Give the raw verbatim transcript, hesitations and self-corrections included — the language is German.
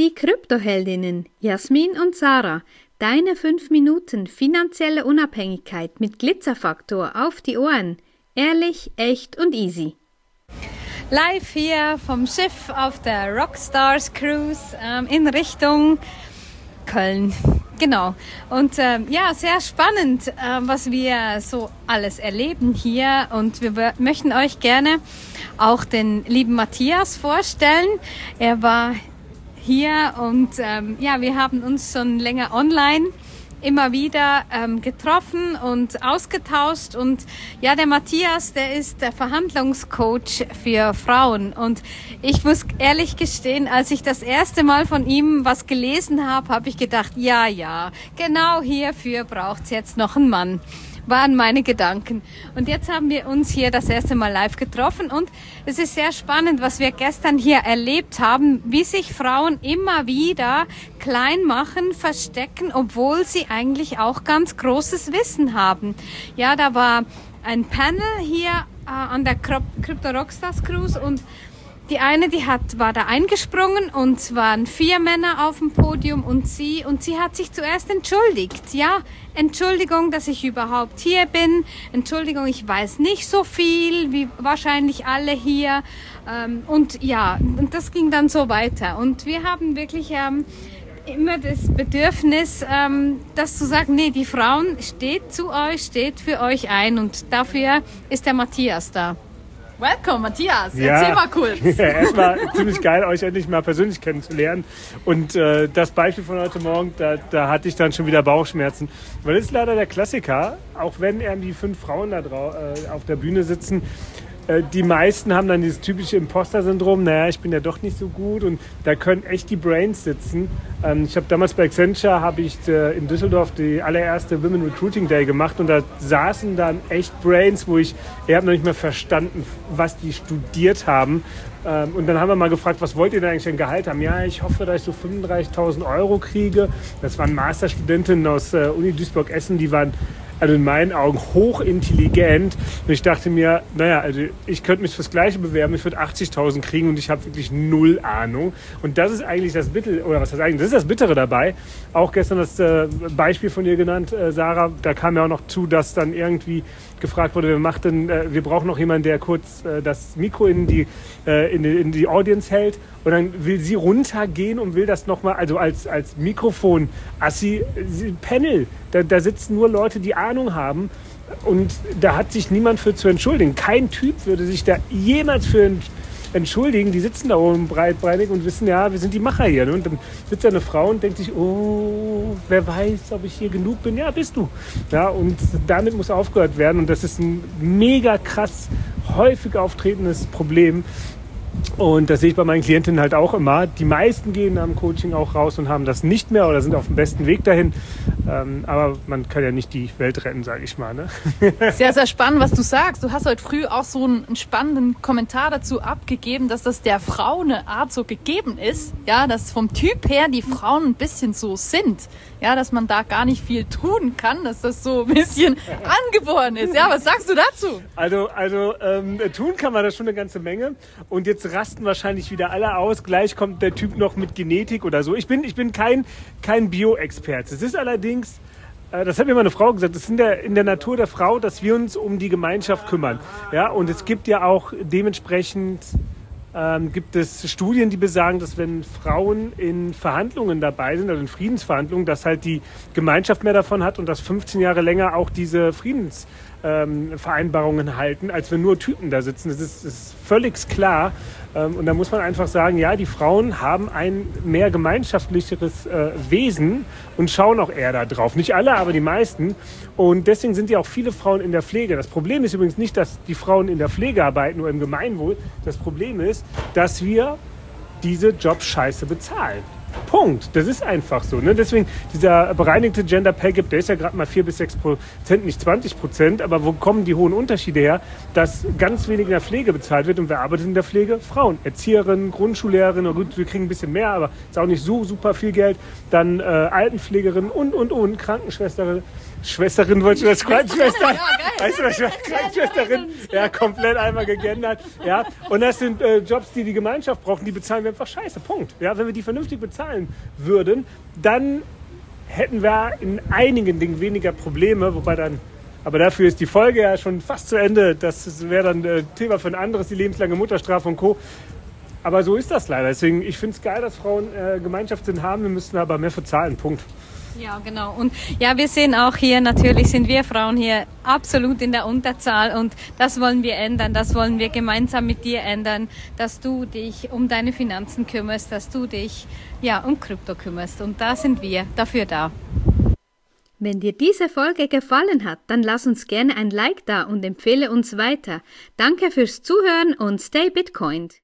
Die Kryptoheldinnen Jasmin und Sarah. Deine fünf Minuten finanzielle Unabhängigkeit mit Glitzerfaktor auf die Ohren. Ehrlich, echt und easy. Live hier vom Schiff auf der Rockstars Cruise ähm, in Richtung Köln. Genau. Und ähm, ja, sehr spannend, äh, was wir so alles erleben hier. Und wir w- möchten euch gerne auch den lieben Matthias vorstellen. Er war hier und ähm, ja, wir haben uns schon länger online immer wieder ähm, getroffen und ausgetauscht. Und ja, der Matthias, der ist der Verhandlungscoach für Frauen. Und ich muss ehrlich gestehen, als ich das erste Mal von ihm was gelesen habe, habe ich gedacht, ja, ja, genau hierfür braucht's jetzt noch einen Mann. Waren meine Gedanken. Und jetzt haben wir uns hier das erste Mal live getroffen und es ist sehr spannend, was wir gestern hier erlebt haben, wie sich Frauen immer wieder klein machen, verstecken, obwohl sie eigentlich auch ganz großes Wissen haben. Ja, da war ein Panel hier äh, an der Crypto Rockstars Cruise und die eine, die hat, war da eingesprungen und es waren vier Männer auf dem Podium und sie, und sie hat sich zuerst entschuldigt. Ja, Entschuldigung, dass ich überhaupt hier bin. Entschuldigung, ich weiß nicht so viel wie wahrscheinlich alle hier. Ähm, und ja, und das ging dann so weiter. Und wir haben wirklich ähm, immer das Bedürfnis, ähm, das zu sagen, nee, die Frauen steht zu euch, steht für euch ein und dafür ist der Matthias da. Welcome, Matthias. Ja. Erzähl mal kurz. Ja, erstmal ziemlich geil, euch endlich mal persönlich kennenzulernen. Und äh, das Beispiel von heute Morgen, da, da hatte ich dann schon wieder Bauchschmerzen. Weil das ist leider der Klassiker, auch wenn irgendwie fünf Frauen da drau- äh, auf der Bühne sitzen. Äh, die meisten haben dann dieses typische Imposter-Syndrom. Naja, ich bin ja doch nicht so gut. Und da können echt die Brains sitzen. Ähm, ich habe damals bei Accenture habe ich äh, in Düsseldorf die allererste Women Recruiting Day gemacht. Und da saßen dann echt Brains, wo ich, ich habe noch nicht mehr verstanden, was die studiert haben. Ähm, und dann haben wir mal gefragt, was wollt ihr denn eigentlich für ein Gehalt haben? Ja, ich hoffe, dass ich so fünfunddreißigtausend Euro kriege. Das waren Masterstudentinnen aus äh, Uni Duisburg-Essen, die waren also in meinen Augen hochintelligent. Und ich dachte mir, naja, also ich könnte mich fürs Gleiche bewerben, ich würde achtzigtausend kriegen und ich habe wirklich null Ahnung. Und das ist eigentlich das Bittere, oder was heißt eigentlich, das ist das Bittere dabei. Auch gestern das äh, Beispiel von dir genannt, äh, Sarah, da kam ja auch noch zu, dass dann irgendwie gefragt wurde, wer macht denn, äh, wir brauchen noch jemanden, der kurz äh, das Mikro in die, äh, in, die, in die Audience hält. Und dann will sie runtergehen und will das nochmal, also als, als Mikrofon-Assi, sie- Panel, da, da sitzen nur Leute, die Ahnung haben. Und da hat sich niemand für zu entschuldigen. Kein Typ würde sich da jemals für entschuldigen. Die sitzen da oben breitbeinig und wissen, ja, wir sind die Macher hier. Und dann sitzt da eine Frau und denkt sich, oh, wer weiß, ob ich hier genug bin. Ja, bist du. Ja, und damit muss aufgehört werden. Und das ist ein mega krass häufig auftretendes Problem. Und das sehe ich bei meinen Klientinnen halt auch immer. Die meisten gehen am Coaching auch raus und haben das nicht mehr oder sind auf dem besten Weg dahin. Ähm, aber man kann ja nicht die Welt retten, sage ich mal. Ne? Sehr, sehr spannend, was du sagst. Du hast heute früh auch so einen, einen spannenden Kommentar dazu abgegeben, dass das der Frau eine Art so gegeben ist. Ja, dass vom Typ her die Frauen ein bisschen so sind. Ja, dass man da gar nicht viel tun kann, dass das so ein bisschen angeboren ist. Ja, was sagst du dazu? Also, also ähm, tun kann man das schon eine ganze Menge. Und jetzt rasten wahrscheinlich wieder alle aus. Gleich kommt der Typ noch mit Genetik oder so. Ich bin, ich bin kein, kein Bio-Experte. Es ist allerdings, äh, das hat mir meine Frau gesagt, es ist in der, in der Natur der Frau, dass wir uns um die Gemeinschaft kümmern. Ja, und es gibt ja auch dementsprechend ähm, gibt es Studien, die besagen, dass wenn Frauen in Verhandlungen dabei sind, also in Friedensverhandlungen, dass halt die Gemeinschaft mehr davon hat und dass fünfzehn Jahre länger auch diese Friedens Ähm, Vereinbarungen halten, als wenn nur Typen da sitzen. Das ist, das ist völlig klar. Ähm, und da muss man einfach sagen, ja, die Frauen haben ein mehr gemeinschaftlicheres äh, Wesen und schauen auch eher da drauf. Nicht alle, aber die meisten. Und deswegen sind ja auch viele Frauen in der Pflege. Das Problem ist übrigens nicht, dass die Frauen in der Pflege arbeiten, nur im Gemeinwohl. Das Problem ist, dass wir diese Jobs scheiße bezahlen. Punkt. Das ist einfach so. Ne? Deswegen, dieser bereinigte Gender Pay Gap, der ist ja gerade mal vier bis sechs Prozent, nicht zwanzig Prozent. Aber wo kommen die hohen Unterschiede her? Dass ganz wenig in der Pflege bezahlt wird. Und wer arbeitet in der Pflege? Frauen. Erzieherinnen, Grundschullehrerinnen. Oh gut, wir kriegen ein bisschen mehr, aber ist auch nicht so super viel Geld. Dann äh, Altenpflegerinnen und, und, und. Krankenschwestern, Schwesterin wollte ich als Krankenschwester. Ja, geil. Weißt du, was Krankenschwesterin? Ja, komplett einmal gegendert. Ja, und das sind äh, Jobs, die die Gemeinschaft braucht, die bezahlen wir einfach scheiße. Punkt. Ja, wenn wir die vernünftig bezahlen würden, dann hätten wir in einigen Dingen weniger Probleme, wobei dann, aber dafür ist die Folge ja schon fast zu Ende. Das wäre dann äh, Thema für ein anderes, die lebenslange Mutterstrafe und Co. Aber so ist das leider. Deswegen, ich finde es geil, dass Frauen äh, Gemeinschaftssinn haben. Wir müssen aber mehr für zahlen. Punkt. Ja, genau. Und ja, wir sehen auch hier, natürlich sind wir Frauen hier absolut in der Unterzahl und das wollen wir ändern, das wollen wir gemeinsam mit dir ändern, dass du dich um deine Finanzen kümmerst, dass du dich ja um Krypto kümmerst und da sind wir dafür da. Wenn dir diese Folge gefallen hat, dann lass uns gerne ein Like da und empfehle uns weiter. Danke fürs Zuhören und stay Bitcoined.